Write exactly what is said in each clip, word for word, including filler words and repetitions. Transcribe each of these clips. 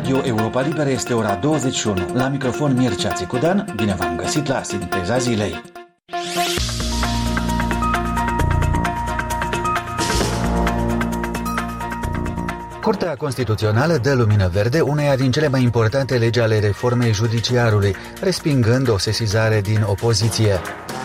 Radio Europa Liberă este ora douăzeci și unu. La microfon Mircea Țicudan, bine v-am găsit la Sinteza Zilei. Curtea Constituțională dă lumină verde uneia din cele mai importante legi ale reformei judiciarului, respingând o sesizare din opoziție.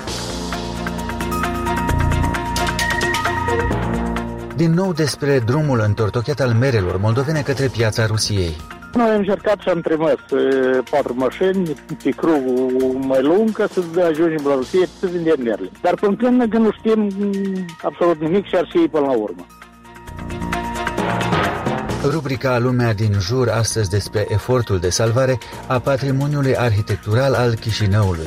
Din nou despre drumul întortocheat al merelor moldovene către piața Rusiei. Noi am încercat și am trimis patru mașini pe crugul mai lung ca să ajungem la Rusie să vindem merele. Dar până când încă nu știm absolut nimic și ar fi până la urmă. Rubrica Lumea din jur astăzi despre efortul de salvare a patrimoniului arhitectural al Chișinăului.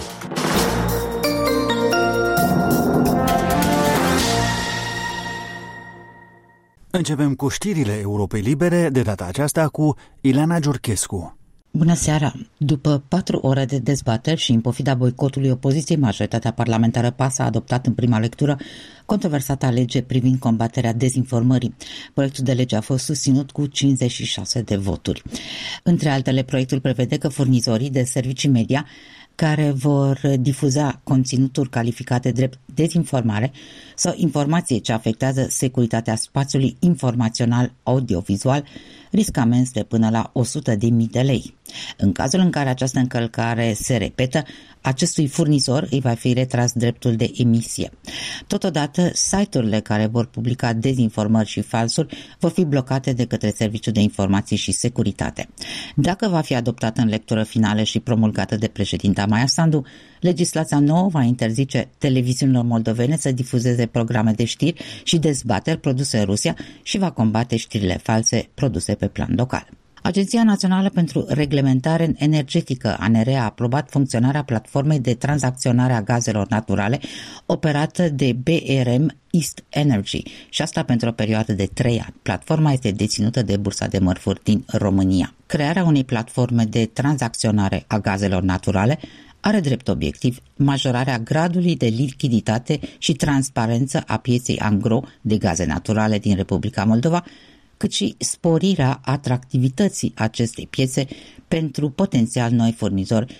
Începem cu știrile Europei Libere, de data aceasta cu Ileana Giurchescu. Bună seara! După patru ore de dezbateri și în pofida boicotului opoziției, majoritatea parlamentară PAS a adoptat în prima lectură controversata lege privind combaterea dezinformării. Proiectul de lege a fost susținut cu cincizeci și șase de voturi. Între altele, proiectul prevede că furnizorii de servicii media care vor difuza conținuturi calificate drept dezinformare sau informație ce afectează securitatea spațiului informațional audiovizual riscă amenzi de până la o sută de mii de lei. În cazul în care această încălcare se repetă, acestui furnizor îi va fi retras dreptul de emisie. Totodată, site-urile care vor publica dezinformări și falsuri vor fi blocate de către Serviciul de Informații și Securitate. Dacă va fi adoptată în lectură finală și promulgată de președinta Maia Sandu, legislația nouă va interzice televiziunilor moldovene să difuzeze programe de știri și dezbateri produse în Rusia și va combate știrile false produse pe plan local. Agenția Națională pentru Reglementare Energetică, A N R, a aprobat funcționarea platformei de tranzacționare a gazelor naturale operată de B R M East Energy și asta pentru o perioadă de trei ani. Platforma este deținută de Bursa de Mărfuri din România. Crearea unei platforme de tranzacționare a gazelor naturale are drept obiectiv majorarea gradului de lichiditate și transparență a pieței angro de gaze naturale din Republica Moldova, cât și sporirea atractivității acestei piețe pentru potențial noi furnizori,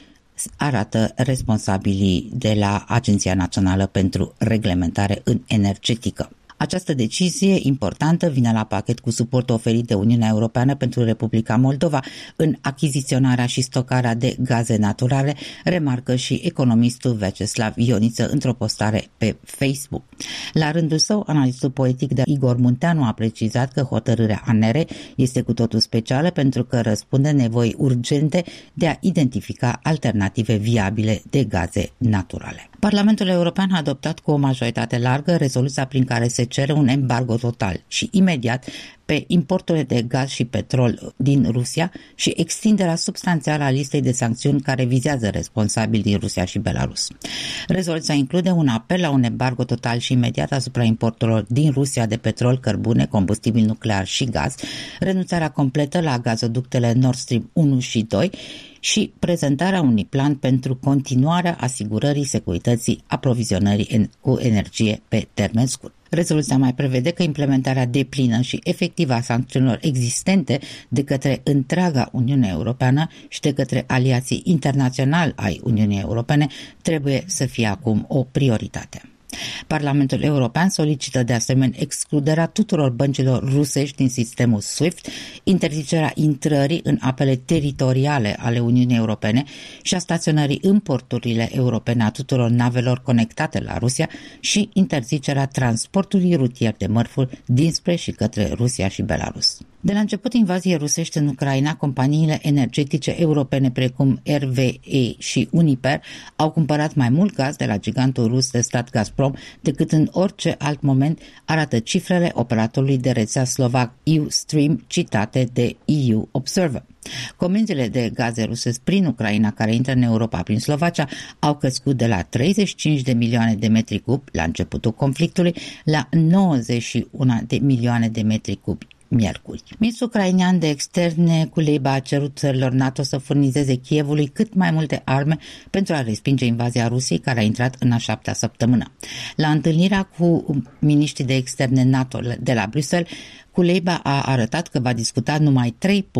arată responsabilii de la Agenția Națională pentru Reglementare în Energetică. Această decizie importantă vine la pachet cu suportul oferit de Uniunea Europeană pentru Republica Moldova în achiziționarea și stocarea de gaze naturale, remarcă și economistul Vyacheslav Ioniță într-o postare pe Facebook. La rândul său, analistul politic de Igor Munteanu a precizat că hotărârea A N R este cu totul specială pentru că răspunde nevoii urgente de a identifica alternative viabile de gaze naturale. Parlamentul European a adoptat cu o majoritate largă rezoluția prin care se cere un embargo total și imediat pe importurile de gaz și petrol din Rusia și extinderea substanțială a listei de sancțiuni care vizează responsabili din Rusia și Belarus. Rezoluția include un apel la un embargo total și imediat asupra importurilor din Rusia de petrol, cărbune, combustibil nuclear și gaz, renunțarea completă la gazoductele Nord Stream unu și doi și prezentarea unui plan pentru continuarea asigurării securității aprovizionării cu energie pe termen scurt. Rezoluția mai prevede că implementarea deplină și efectivă a sancțiunilor existente de către întreaga Uniune Europeană și de către aliații internaționali ai Uniunii Europene trebuie să fie acum o prioritate. Parlamentul European solicită de asemenea excluderea tuturor băncilor rusești din sistemul SWIFT, interzicerea intrării în apele teritoriale ale Uniunii Europene și a staționării în porturile europene a tuturor navelor conectate la Rusia și interzicerea transportului rutier de mărfuri dinspre și către Rusia și Belarus. De la început invaziei rusești în Ucraina, companiile energetice europene precum R W E și Uniper au cumpărat mai mult gaz de la gigantul rus de stat Gazprom decât în orice alt moment, arată cifrele operatorului de rețea slovac Eustream citate de E U Observer. Comenzile de gaze ruse prin Ucraina care intră în Europa prin Slovacia au crescut de la treizeci și cinci de milioane de metri cubi la începutul conflictului la nouăzeci și unu de milioane de metri cubi miercuri. Ministrul ucrainean de externe Kuleba a cerut țărilor NATO să furnizeze Kievului cât mai multe arme pentru a respinge invazia Rusiei care a intrat în a șaptea săptămână. La întâlnirea cu miniștrii de externe NATO de la Bruxelles, Kuleba a arătat că va discuta numai trei puncte: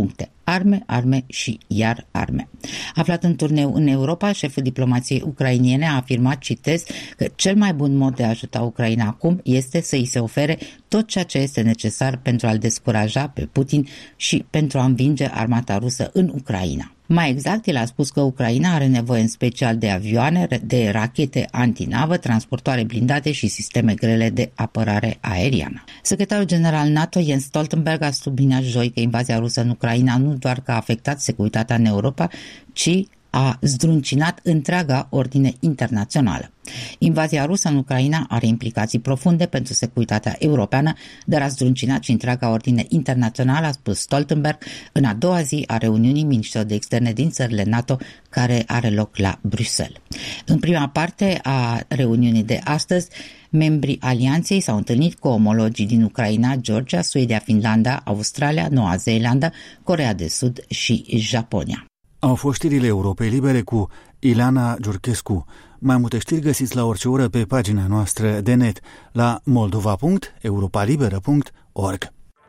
arme, arme și iar arme. Aflat în turneu în Europa, șeful diplomației ucrainene a afirmat, citez, că cel mai bun mod de a ajuta Ucraina acum este să îi se ofere tot ceea ce este necesar pentru a-l descuraja pe Putin și pentru a învinge armata rusă în Ucraina. Mai exact, el a spus că Ucraina are nevoie în special de avioane, de rachete antinavă, transportoare blindate și sisteme grele de apărare aeriană. Secretarul general NATO, Jens Stoltenberg, a subliniat joi că invazia rusă în Ucraina nu doar că a afectat securitatea în Europa, ci a zdruncinat întreaga ordine internațională. Invazia rusă în Ucraina are implicații profunde pentru securitatea europeană, dar a zdruncinat și întreaga ordine internațională, a spus Stoltenberg, în a doua zi a reuniunii miniștrilor de externe din țările NATO, care are loc la Bruxelles. În prima parte a reuniunii de astăzi, membrii alianței s-au întâlnit cu omologii din Ucraina, Georgia, Suedia, Finlanda, Australia, Noua Zeelandă, Coreea de Sud și Japonia. Au fost știrile Europei Libere cu Ilana Giurchescu. Mai multe știri găsiți la orice oră pe pagina noastră de net la moldova punct europalibera punct org.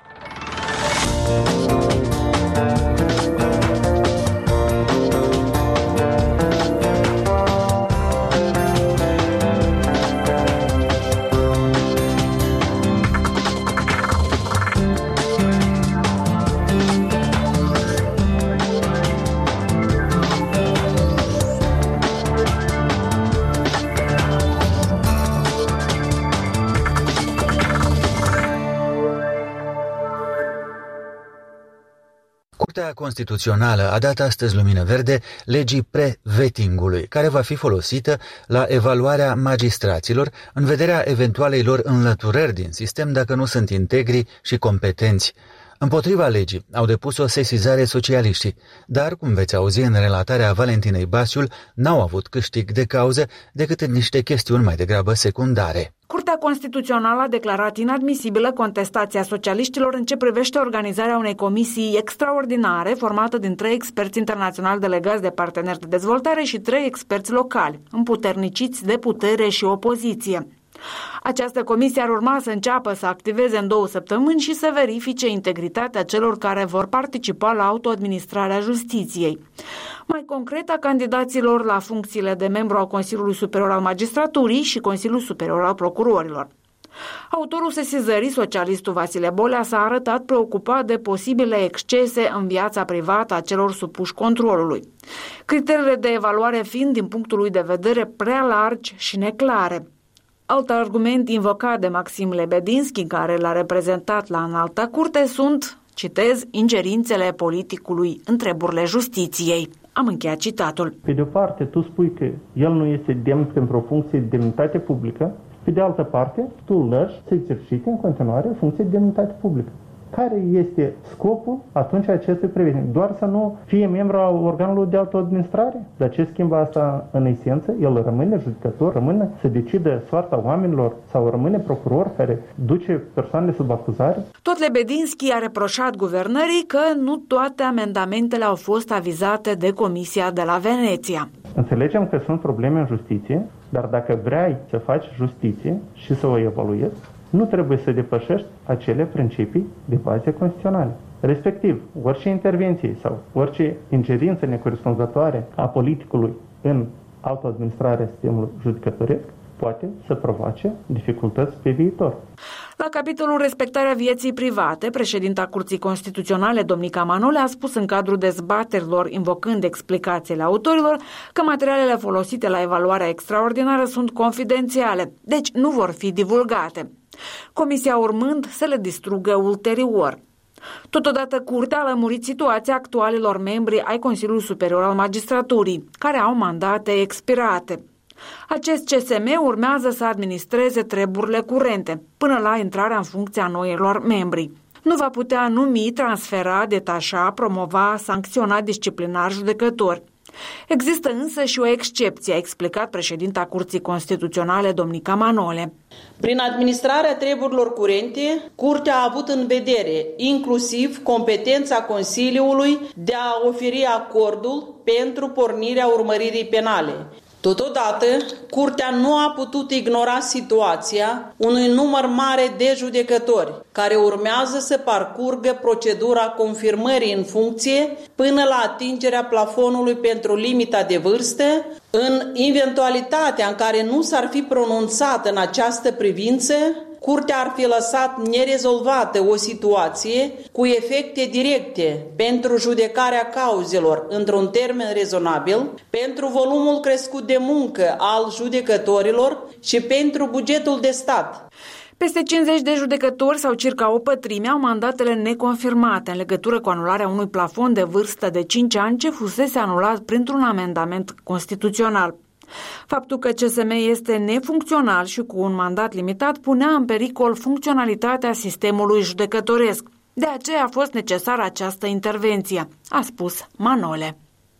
Curtea Constituțională a dat astăzi lumină verde legii pre-vettingului, care va fi folosită la evaluarea magistraților în vederea eventualei lor înlăturări din sistem dacă nu sunt integri și competenți. Împotriva legii au depus o sesizare socialiștii, dar, cum veți auzi în relatarea Valentinei Basiul, n-au avut câștig de cauză decât în niște chestiuni mai degrabă secundare. Curtea Constituțională a declarat inadmisibilă contestația socialiștilor în ce privește organizarea unei comisii extraordinare formată din trei experți internaționali delegați de parteneri de dezvoltare și trei experți locali, împuterniciți de putere și opoziție. Această comisie ar urma să înceapă să activeze în două săptămâni și să verifice integritatea celor care vor participa la autoadministrarea justiției. Mai concret, a candidaților la funcțiile de membru al Consiliului Superior al Magistraturii și Consiliul Superior al Procurorilor. Autorul sesizării, socialistul Vasile Bolea, s-a arătat preocupat de posibile excese în viața privată a celor supuși controlului. Criteriile de evaluare fiind, din punctul lui de vedere, prea largi și neclare. Alt argument invocat de Maxim Lebedinski, care l-a reprezentat la Înalta Curte, sunt, citez, ingerințele politicului în treburile justiției. Am încheiat citatul. Pe de o parte, tu spui că el nu este demn pentru o funcție de demnitate publică, pe de altă parte, tu îl lași să exercite în continuare o funcție de demnitate publică. Care este scopul atunci acestui prevedere? Doar să nu fie membru al organului de autoadministrare? Dar ce schimbă asta în esență? El rămâne judecător, rămâne să decide soarta oamenilor sau rămâne procuror care duce persoanele sub acuzare? Tot Lebedinski a reproșat guvernării că nu toate amendamentele au fost avizate de Comisia de la Veneția. Înțelegem că sunt probleme în justiție, dar dacă vrei să faci justiție și să o evaluezi, nu trebuie să depășești acele principii de bază constituționale. Respectiv, orice intervenție sau orice ingerință necorespunzătoare a politicului în autoadministrarea sistemului judecătoresc poate să provoace dificultăți pe viitor. La capitolul respectarea vieții private, președinta Curții Constituționale, Domnica Manole, a spus în cadrul dezbaterilor, invocând explicațiile autorilor, că materialele folosite la evaluarea extraordinară sunt confidențiale, deci nu vor fi divulgate. Comisia urmând să le distrugă ulterior. Totodată, Curtea a lămurit situația actualilor membri ai Consiliului Superior al Magistraturii, care au mandate expirate. Acest C S M urmează să administreze treburile curente, până la intrarea în funcția noilor membri. Nu va putea numi, transfera, detașa, promova, sancționa disciplinar judecători. Există însă și o excepție, a explicat președinta Curții Constituționale, Domnica Manole. Prin administrarea treburilor curente, Curtea a avut în vedere inclusiv competența Consiliului de a oferi acordul pentru pornirea urmăririi penale. Totodată, Curtea nu a putut ignora situația unui număr mare de judecători care urmează să parcurgă procedura confirmării în funcție până la atingerea plafonului pentru limita de vârstă, în eventualitatea în care nu s-ar fi pronunțat în această privință, Curtea ar fi lăsat nerezolvată o situație cu efecte directe pentru judecarea cauzelor într-un termen rezonabil, pentru volumul crescut de muncă al judecătorilor și pentru bugetul de stat. Peste cincizeci de judecători sau circa o pătrime au mandatele neconfirmate în legătură cu anularea unui plafon de vârstă de cinci ani ce fusese anulat printr-un amendament constituțional. Faptul că C S M este nefuncțional și cu un mandat limitat punea în pericol funcționalitatea sistemului judecătoresc. De aceea a fost necesară această intervenție, a spus Manole.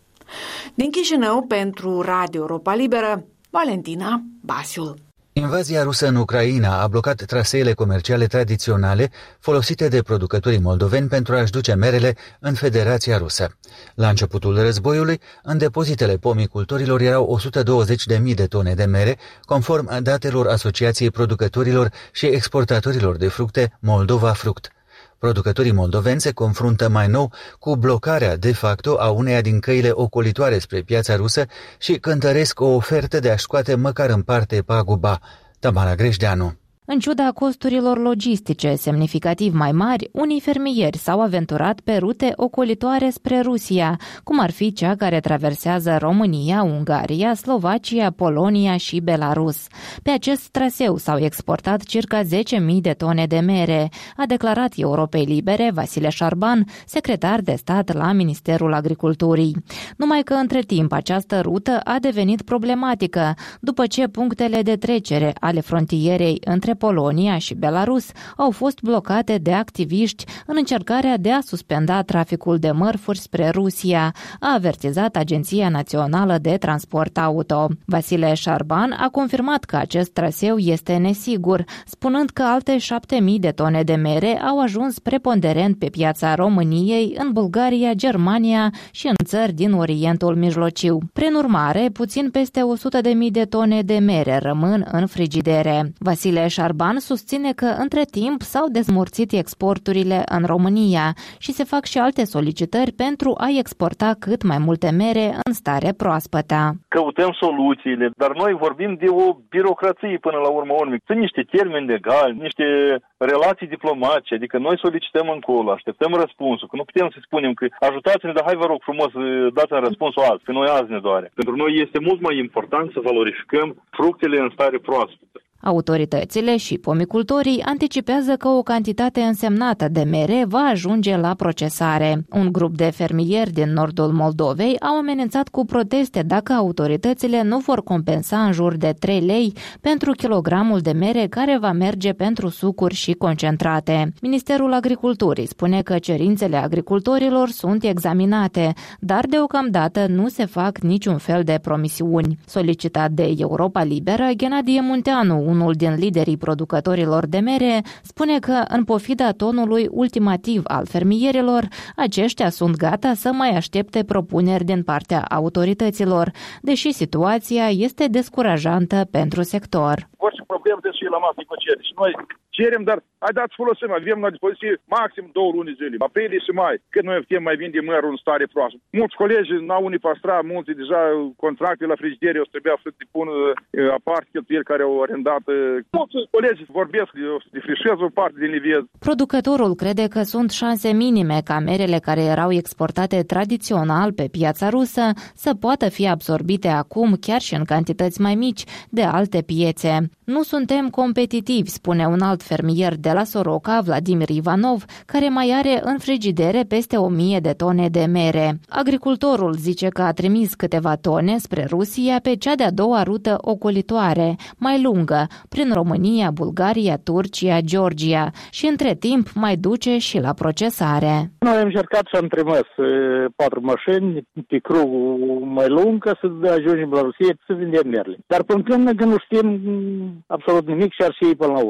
Din Chișinău, pentru Radio Europa Liberă, Valentina Basiul. Invazia rusă în Ucraina a blocat traseele comerciale tradiționale folosite de producătorii moldoveni pentru a-și duce merele în Federația Rusă. La începutul războiului, în depozitele pomicultorilor erau o sută douăzeci de mii de tone de mere, conform datelor Asociației Producătorilor și Exportatorilor de Fructe Moldova Fruct. Producătorii moldoveni se confruntă mai nou cu blocarea de facto a uneia din căile ocolitoare spre piața rusă și cântăresc o ofertă de a-și scoate măcar în parte paguba. Tamara Greșdeanu. În ciuda costurilor logistice semnificativ mai mari, unii fermieri s-au aventurat pe rute ocolitoare spre Rusia, cum ar fi cea care traversează România, Ungaria, Slovacia, Polonia și Belarus. Pe acest traseu s-au exportat circa zece mii de tone de mere, a declarat Europei Libere Vasile Șarban, secretar de stat la Ministerul Agriculturii. Numai că între timp această rută a devenit problematică, după ce punctele de trecere ale frontierei între Polonia și Belarus au fost blocate de activiști în încercarea de a suspenda traficul de mărfuri spre Rusia, a avertizat Agenția Națională de Transport Auto. Vasile Șarban a confirmat că acest traseu este nesigur, spunând că alte șapte mii de tone de mere au ajuns preponderent pe piața României, în Bulgaria, Germania și în țări din Orientul Mijlociu. Prin urmare, puțin peste o sută de mii de tone de mere rămân în frigidere. Vasile Șarban susține că între timp s-au dezmorțit exporturile în România și se fac și alte solicitări pentru a exporta cât mai multe mere în stare proaspătă. Căutăm soluțiile, dar noi vorbim de o birocrație până la urmă urmei. Sunt niște termeni legali, niște relații diplomatice, adică noi solicităm încolo, așteptăm răspunsul, că nu putem să spunem că ajutați-ne, dar hai vă rog frumos, dați-ne răspunsul azi, că noi azi ne doare. Pentru noi este mult mai important să valorificăm fructele în stare proaspătă. Autoritățile și pomicultorii anticipează că o cantitate însemnată de mere va ajunge la procesare. Un grup de fermieri din nordul Moldovei au amenințat cu proteste dacă autoritățile nu vor compensa în jur de trei lei pentru kilogramul de mere care va merge pentru sucuri și concentrate. Ministerul Agriculturii spune că cerințele agricultorilor sunt examinate, dar deocamdată nu se fac niciun fel de promisiuni. Solicitat de Europa Liberă, Ghenadie Munteanu, unul din liderii producătorilor de mere, spune că, în pofida tonului ultimativ al fermierilor, aceștia sunt gata să mai aștepte propuneri din partea autorităților, deși situația este descurajantă pentru sector. Orice problemă trebuie să fie la masă negociere și noi cerem, dar haideți folosim, avem la dispoziție maxim două luni zile, aprilie și mai, când noi putem mai vinde mărul în stare proastă. Mulți colegi n-au unii pastra, mulți deja contracte la frigidere, o să trebuia să depună aparte cheltuieli care au arendat. Mulți colegi vorbesc, o să defrișez o parte din livez. Producătorul crede că sunt șanse minime ca merele care erau exportate tradițional pe piața rusă să poată fi absorbite acum, chiar și în cantități mai mici, de alte piețe. Nu suntem competitivi, spune un alt fermier de la Soroca, Vladimir Ivanov, care mai are în frigidere peste o mie de tone de mere. Agricultorul zice că a trimis câteva tone spre Rusia pe cea de-a doua rută ocolitoare, mai lungă, prin România, Bulgaria, Turcia, Georgia și între timp mai duce și la procesare. Noi am încercat să am trimis patru mașini pe crugul mai lung ca să ajungem la Rusia să vindem merele. Dar până când nu știm absolut nimic și ar și ei până la urmă.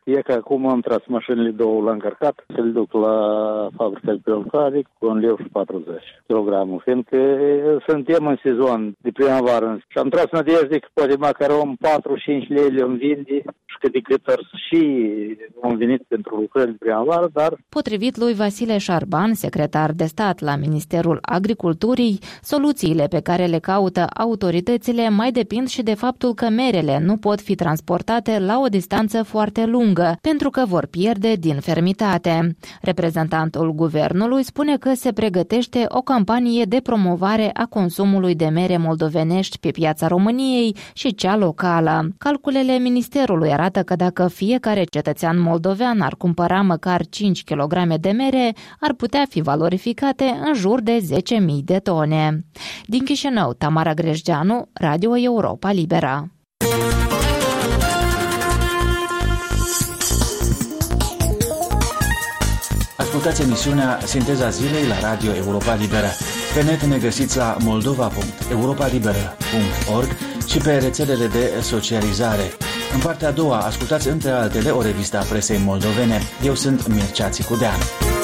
E că acum am tras mașinile două, l-am încărcat, să le duc la fabrica de prelucrare cu un leu și patruzeci kilograme, fiindcă suntem în sezon de primăvară și am tras nădejde că poate măcar om patru-cinci lei îmi vinde și că de cât și am venit pentru lucrări de primăvară, dar... Potrivit lui Vasile Șarban, secretar de stat la Ministerul Agriculturii, soluțiile pe care le caută autoritățile mai depind și de faptul că merele nu pot fi transportate la o distanță foarte lungă, pentru că vor pierde din fermitate. Reprezentantul guvernului spune că se pregătește o campanie de promovare a consumului de mere moldovenești pe piața României și cea locală. Calculele ministerului arată că dacă fiecare cetățean moldovean ar cumpăra măcar cinci kilograme de mere, ar putea fi valorificate în jur de zece mii de tone. Din Chișinău, Tamara Grejdeanu, Radio Europa Liberă. Ascultați emisiunea Sinteza Zilei la Radio Europa Liberă. Pe net ne găsiți la moldova punct europa liberă punct org și pe rețelele de socializare. În partea a doua, ascultați între altele o revistă a presei moldovene. Eu sunt Mircea Țicudean.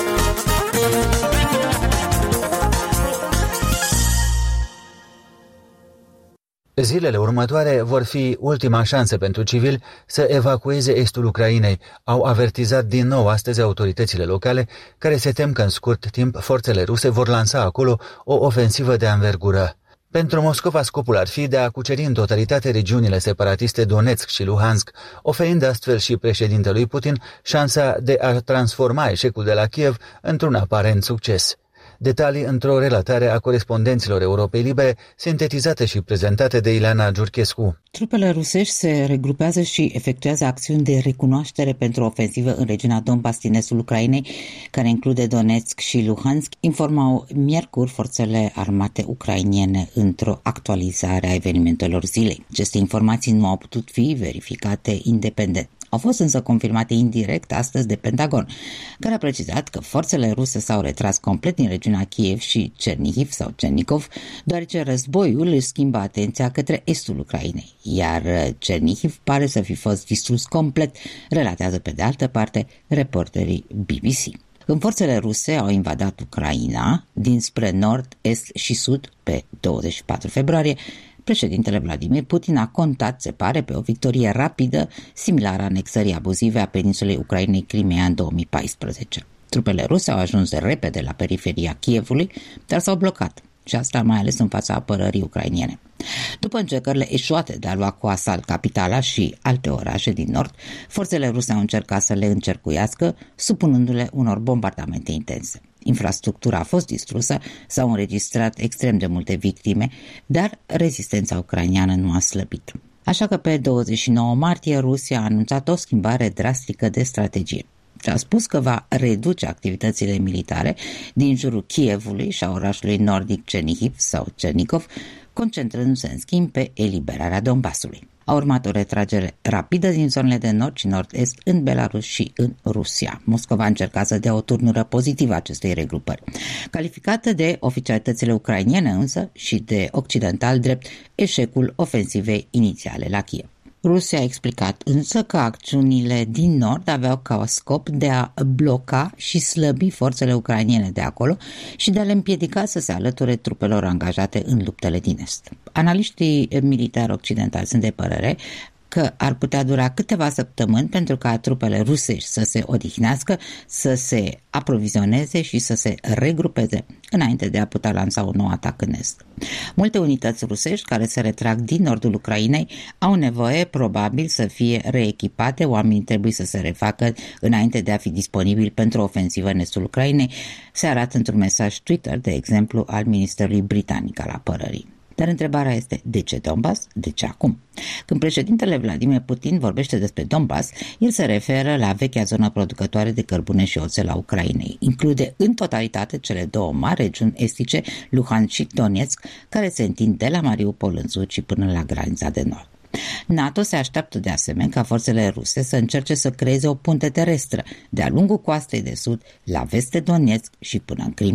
Zilele următoare vor fi ultima șansă pentru civili să evacueze estul Ucrainei, au avertizat din nou astăzi autoritățile locale, care se tem că în scurt timp forțele ruse vor lansa acolo o ofensivă de anvergură. Pentru Moscova, scopul ar fi de a cuceri în totalitate regiunile separatiste Donetsk și Luhansk, oferind astfel și președintelui Putin șansa de a transforma eșecul de la Kiev într-un aparent succes. Detalii într-o relatare a corespondenților Europei Libere, sintetizate și prezentate de Ileana Giurchescu. Trupele rusești se regrupează și efectuează acțiuni de recunoaștere pentru ofensivă în regiunea Donbass din estul Ucrainei, care include Donetsk și Luhansk, informau miercuri forțele armate ucrainiene într-o actualizare a evenimentelor zilei. Aceste informații nu au putut fi verificate independent. Au fost însă confirmate indirect astăzi de Pentagon, care a precizat că forțele ruse s-au retras complet din regiunea Kiev și Chernihiv sau Chernikov, deoarece războiul își schimbă atenția către estul Ucrainei, iar Chernihiv pare să fi fost distrus complet, relatează pe de altă parte reporterii B B C. Când forțele ruse au invadat Ucraina dinspre nord, est și sud pe douăzeci și patru februarie, președintele Vladimir Putin a contat, se pare, pe o victorie rapidă, similară anexării abuzive a peninsulei Ucrainei Crimea în două mii paisprezece. Trupele ruse au ajuns repede la periferia Kievului, dar s-au blocat, și asta mai ales în fața apărării ucrainiene. După încercările eșuate de a lua cu asalt capitala și alte orașe din nord, forțele ruse au încercat să le încercuiască, supunându-le unor bombardamente intense. Infrastructura a fost distrusă, s-au înregistrat extrem de multe victime, dar rezistența ucraineană nu a slăbit. Așa că pe douăzeci și nouă martie Rusia a anunțat o schimbare drastică de strategie. A spus că va reduce activitățile militare din jurul Kievului și a orașului nordic Chernihiv sau Chernikov, concentrându-se în schimb pe eliberarea Donbassului. A urmat o retragere rapidă din zonele de nord și nord-est în Belarus și în Rusia. Moscova a încercat să dea o turnură pozitivă acestei regrupări, calificată de oficialitățile ucrainiene însă și de occidental drept eșecul ofensivei inițiale la Kiev. Rusia a explicat însă că acțiunile din nord aveau ca scop de a bloca și slăbi forțele ucrainiene de acolo și de a le împiedica să se alăture trupelor angajate în luptele din est. Analiștii militari occidentali sunt de părere că ar putea dura câteva săptămâni pentru ca trupele rusești să se odihnească, să se aprovizioneze și să se regrupeze înainte de a putea lansa un nou atac în est. Multe unități rusești care se retrag din nordul Ucrainei au nevoie probabil să fie reechipate, oamenii trebuie să se refacă înainte de a fi disponibili pentru o ofensivă în estul Ucrainei, se arată într-un mesaj Twitter, de exemplu, al Ministerului Britanic al Apărării. Dar întrebarea este, de ce Donbass? De ce acum? Când președintele Vladimir Putin vorbește despre Donbass, el se referă la vechea zonă producătoare de cărbune și oțel a Ucrainei. Include în totalitate cele două mari regiuni estice, Luhansk și Donetsk, care se întind de la Mariupol în sud și până la granița de nord. NATO se așteaptă de asemenea ca forțele ruse să încerce să creeze o punte terestră de-a lungul coastei de sud, la vest de Donetsk și până în Crimea.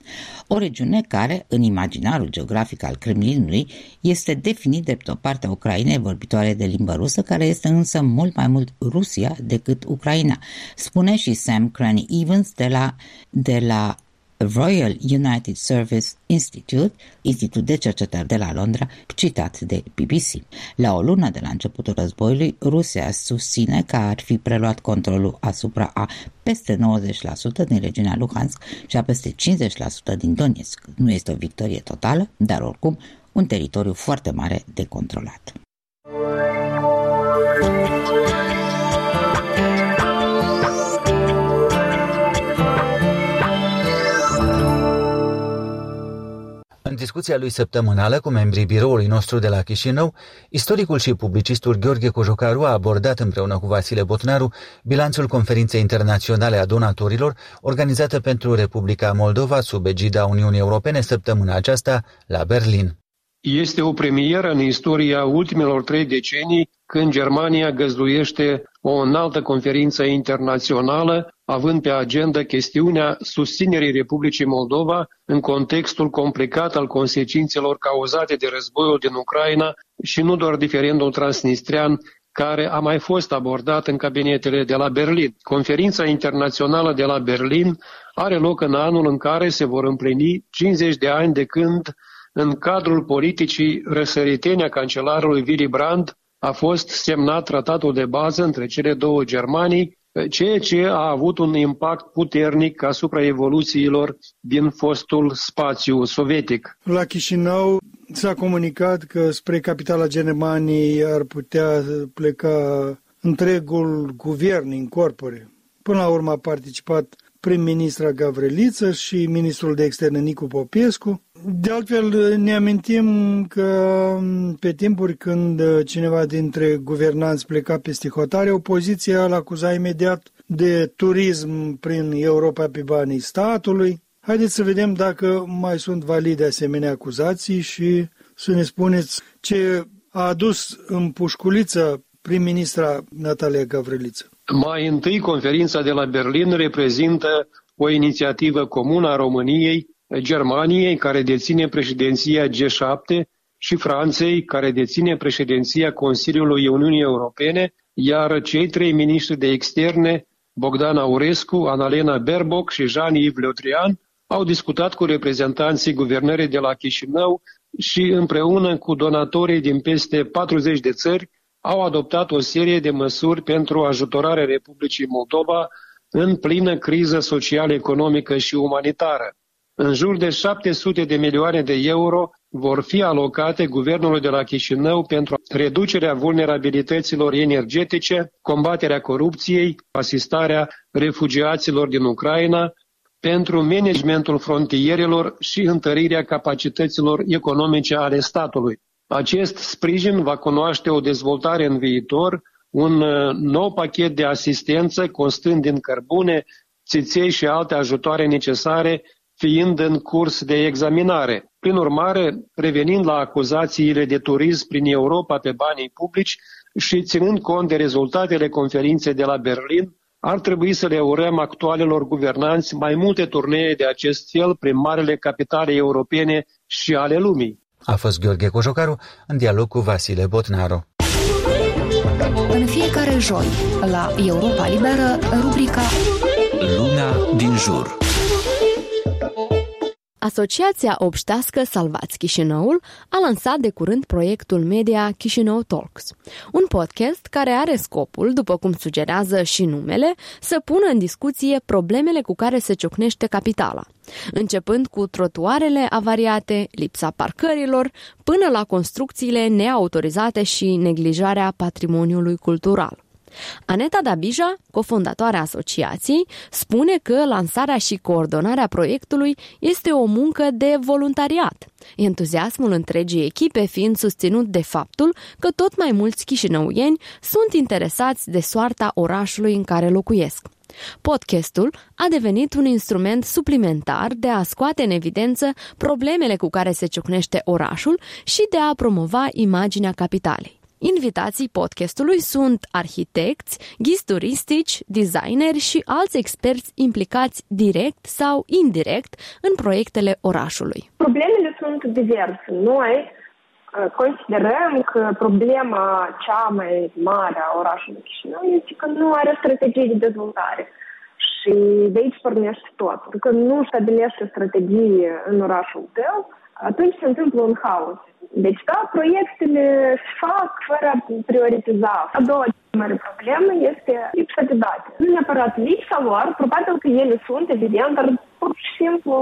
O regiune care, în imaginarul geografic al Kremlinului, este definit drept o parte a Ucrainei vorbitoare de limbă rusă, care este însă mult mai mult Rusia decât Ucraina, spune și Sam Cranny-Evans de la, de la Royal United Service Institute, institut de cercetări de la Londra, citat de B B C. La o lună de la începutul războiului, Rusia susține că ar fi preluat controlul asupra a peste nouăzeci la sută din regiunea Luhansk și a peste cincizeci la sută din Donetsk. Nu este o victorie totală, dar oricum un teritoriu foarte mare de controlat. În discuția lui săptămânală cu membrii biroului nostru de la Chișinău, istoricul și publicistul Gheorghe Cojocaru a abordat împreună cu Vasile Botnaru bilanțul Conferinței Internaționale a Donatorilor, organizată pentru Republica Moldova sub egida Uniunii Europene săptămâna aceasta la Berlin. Este o premieră în istoria ultimelor trei decenii când Germania găzduiește o înaltă conferință internațională, având pe agenda chestiunea susținerii Republicii Moldova în contextul complicat al consecințelor cauzate de războiul din Ucraina și nu doar referendumul transnistrian, care a mai fost abordat în cabinetele de la Berlin. Conferința internațională de la Berlin are loc în anul în care se vor împlini cincizeci de ani de când, în cadrul politicii răsăritene a cancelarului Willy Brandt, a fost semnat tratatul de bază între cele două Germanii, ceea ce a avut un impact puternic asupra evoluțiilor din fostul spațiu sovietic. La Chișinău s-a comunicat că spre capitala Germaniei ar putea pleca întregul guvern in corpore. Până la urmă a participat prim-ministra Gavriliță și ministrul de externe Nicu Popescu. De altfel, ne amintim că pe timpuri când cineva dintre guvernanți pleca peste hotare, opoziția îl acuza imediat de turism prin Europa pe banii statului. Haideți să vedem dacă mai sunt valide asemenea acuzații și să ne spuneți ce a adus în pușculiță prim-ministra Natalia Gavriliță. Mai întâi, conferința de la Berlin reprezintă o inițiativă comună a României, Germaniei, care deține președinția G șapte, și Franței, care deține președinția Consiliului Uniunii Europene, iar cei trei miniștri de externe, Bogdan Aurescu, Annalena Baerbock și Jean-Yves Le Drian, au discutat cu reprezentanții guvernării de la Chișinău și împreună cu donatorii din peste patruzeci de țări au adoptat o serie de măsuri pentru ajutorarea Republicii Moldova în plină criză socială, economică și umanitară. În jur de șapte sute de milioane de euro vor fi alocate guvernului de la Chișinău pentru reducerea vulnerabilităților energetice, combaterea corupției, asistarea refugiaților din Ucraina, pentru managementul frontierelor și întărirea capacităților economice ale statului. Acest sprijin va cunoaște o dezvoltare în viitor, un nou pachet de asistență constând din cărbune, țiței și alte ajutoare necesare, fiind în curs de examinare. Prin urmare, revenind la acuzațiile de turism prin Europa pe banii publici și ținând cont de rezultatele conferinței de la Berlin, ar trebui să le urăm actualelor guvernanți mai multe turnee de acest fel prin marile capitale europene și ale lumii. A fost Gheorghe Cojocaru în dialog cu Vasile Botnaru. În fiecare joi, la Europa Liberă, rubrica Luna din jur. Asociația obștească Salvați Chișinăul a lansat de curând proiectul media Chișinău Talks, un podcast care are scopul, după cum sugerează și numele, să pună în discuție problemele cu care se ciocnește capitala, începând cu trotuarele avariate, lipsa parcărilor, până la construcțiile neautorizate și neglijarea patrimoniului cultural. Aneta Dabija, cofondatoarea asociației, spune că lansarea și coordonarea proiectului este o muncă de voluntariat, entuziasmul întregii echipe fiind susținut de faptul că tot mai mulți chișinăuieni sunt interesați de soarta orașului în care locuiesc. Podcastul a devenit un instrument suplimentar de a scoate în evidență problemele cu care se ciocnește orașul și de a promova imaginea capitalei. Invitații podcastului sunt arhitecți, ghizi turistici, designeri și alți experți implicați direct sau indirect în proiectele orașului. Problemele sunt diverse. Noi considerăm că problema cea mai mare a orașului Chișinău este că nu are strategie de dezvoltare. Și de aici pornește tot. Că nu stabilește strategie în orașul tău, atunci se întâmplă un haos. Deci, da, proiectele se fac fără a prioritiza. A doua mare problemă este lipsa de date. Nu neapărat lipsa lor, probabil că ele sunt, evident, dar pur și simplu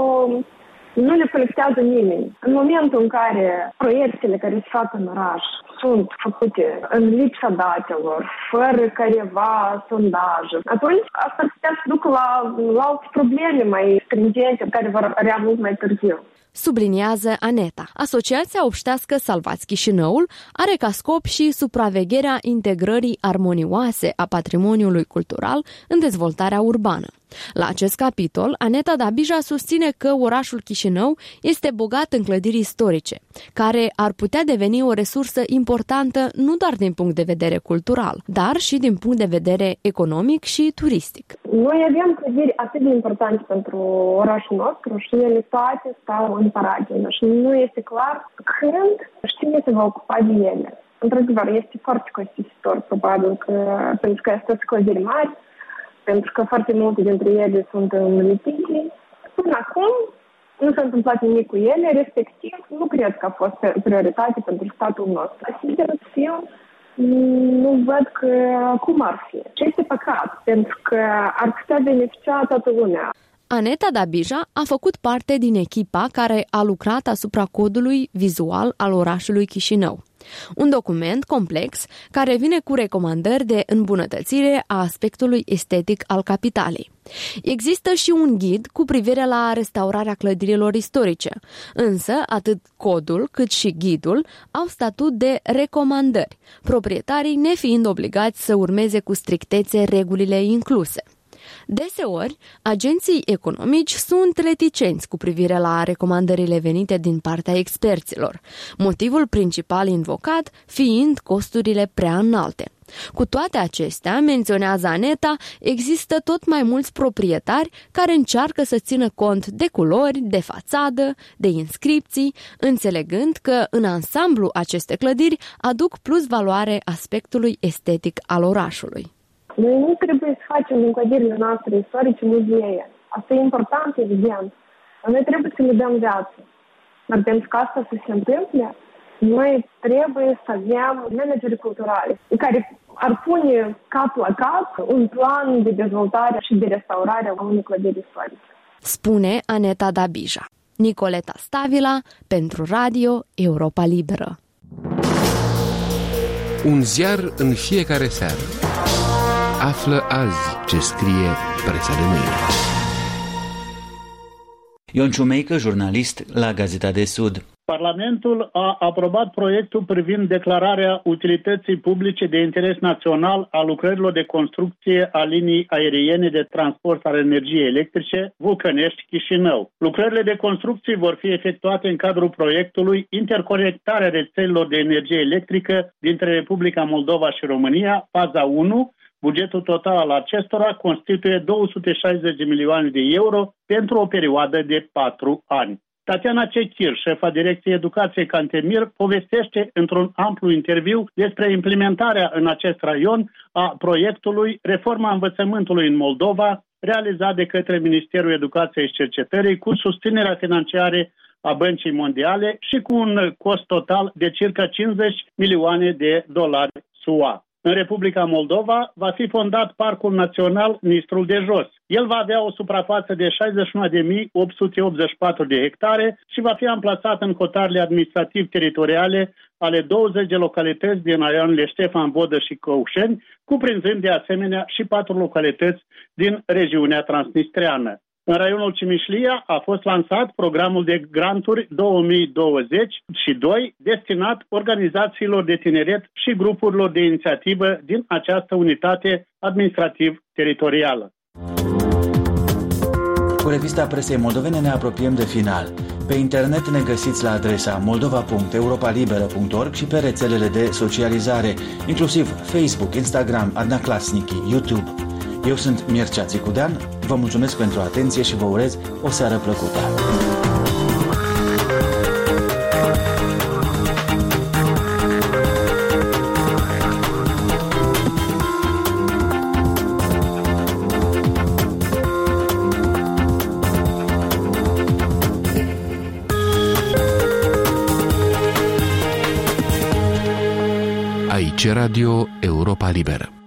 nu le colectează nimeni. În momentul în care proiectele care se fac în oraș sunt făcute în lipsa datelor, fără careva sondaje, atunci asta ar putea să ducă la, la alte probleme mai stringente care vor apărea mult mai târziu. Subliniază Aneta. Asociația Obștească Salvați Chișinăul are ca scop și supravegherea integrării armonioase a patrimoniului cultural în dezvoltarea urbană. La acest capitol, Aneta Dabija susține că orașul Chișinău este bogat în clădiri istorice, care ar putea deveni o resursă importantă nu doar din punct de vedere cultural, dar și din punct de vedere economic și turistic. Noi avem clădiri atât de importante pentru orașul nostru și ele toate stau în paragină și nu este clar când și cine se va ocupa de ele. Într-adevăr, este foarte costisitor, probabil, că, pentru că sunt clădiri mari, pentru că foarte multe dintre ele sunt în litigii. Până acum nu s-a întâmplat nimic cu ele, respectiv nu cred că a fost prioritate pentru statul nostru. Sincer să fiu, nu văd că cum ar fi. Și este păcat, pentru că ar putea beneficia toată lumea. Aneta Dabija a făcut parte din echipa care a lucrat asupra codului vizual al orașului Chișinău. Un document complex care vine cu recomandări de îmbunătățire a aspectului estetic al capitalei. Există și un ghid cu privire la restaurarea clădirilor istorice, însă atât codul cât și ghidul au statut de recomandări, proprietarii nefiind obligați să urmeze cu strictețe regulile incluse. Deseori, agenții economici sunt reticenți cu privire la recomandările venite din partea experților, motivul principal invocat fiind costurile prea înalte. Cu toate acestea, menționează Aneta, există tot mai mulți proprietari care încearcă să țină cont de culori, de fațadă, de inscripții, înțelegând că în ansamblu aceste clădiri aduc plus valoare aspectului estetic al orașului. Noi nu trebuie să facem din clădirile noastre istorice muzee. Asta e important, evident. Noi trebuie să le dăm viață. Dar pentru că asta să se întâmple, noi trebuie să avem manageri culturali care ar pune cap la cap un plan de dezvoltare și de restaurare a unei clădiri istorice. Spune Aneta Dabija. Nicoleta Stavila pentru Radio Europa Liberă. Un ziar în fiecare seară. Află azi ce scrie presa de mâine. Ion Ciumeică, jurnalist la Gazeta de Sud. Parlamentul a aprobat proiectul privind declararea utilității publice de interes național a lucrărilor de construcție a linii aeriene de transport al energiei electrice Vulcănești-Chișinău. Lucrările de construcție vor fi efectuate în cadrul proiectului Interconectarea rețelelor de energie electrică dintre Republica Moldova și România, faza unu. Bugetul total al acestora constituie două sute șaizeci de milioane de euro pentru o perioadă de patru ani. Tatiana Cechir, șefa Direcției Educație Cantemir, povestește într-un amplu interviu despre implementarea în acest raion a proiectului Reforma învățământului în Moldova, realizat de către Ministerul Educației și Cercetării cu susținerea financiară a Băncii Mondiale și cu un cost total de circa cincizeci milioane de dolari S U A. În Republica Moldova va fi fondat Parcul Național Nistrul de Jos. El va avea o suprafață de șaizeci și unu de mii opt sute optzeci și patru de hectare și va fi amplasat în hotarele administrativ-teritoriale ale douăzeci de localități din raionele Ștefan Vodă și Căușeni, cuprinzând de asemenea și patru localități din regiunea transnistreană. În raionul Cimișlia a fost lansat programul de granturi două mii douăzeci și doi destinat organizațiilor de tineret și grupurilor de inițiativă din această unitate administrativ-teritorială. Cu revista presei moldovene ne apropiem de final. Pe internet ne găsiți la adresa moldova punct europa liberă punct org și pe rețelele de socializare, inclusiv Facebook, Instagram, Adnaclasnici, YouTube. Eu sunt Mircea Țicudean, vă mulțumesc pentru atenție și vă urez o seară plăcută. Aici Radio Europa Liberă.